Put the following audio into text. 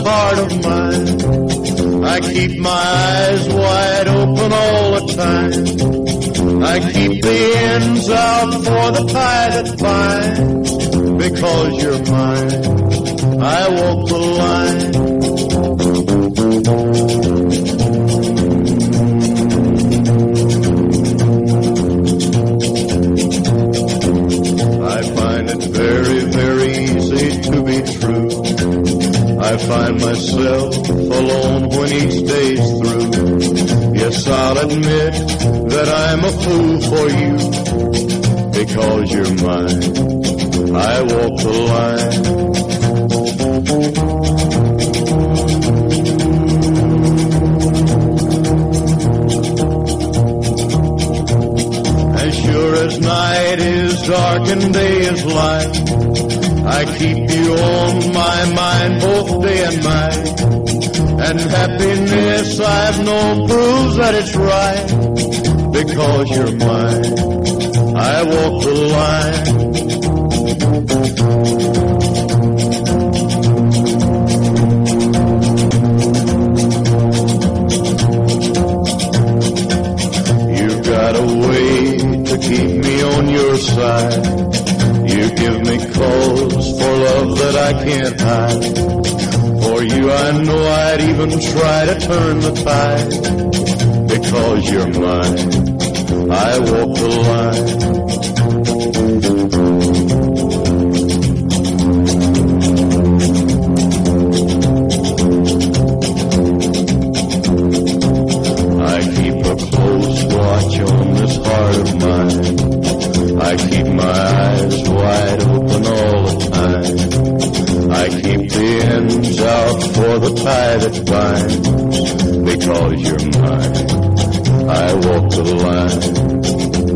heart of mine. I keep my eyes wide open all the time. I keep the ends out for the tie that binds. Because you're mine, I walk the line. I find it very, very easy to be true. I find myself alone when each day's through. Yes, I'll admit that I'm a fool for you. Because you're mine, I walk the line. As sure as night is dark and day is light, I keep you on my mind both day and night. And happiness I've known proves that it's right. Because you're mine, I walk the line. You've got a way to keep me on your side. You give me cause for love that I can't hide. For you I know I'd even try to turn the tide. Because you're mine, I walk the line. I keep a close watch on this heart of mine. I keep my eyes wide open all the time. I keep the ends out for the tie that binds. Because you're mine, I walk the line.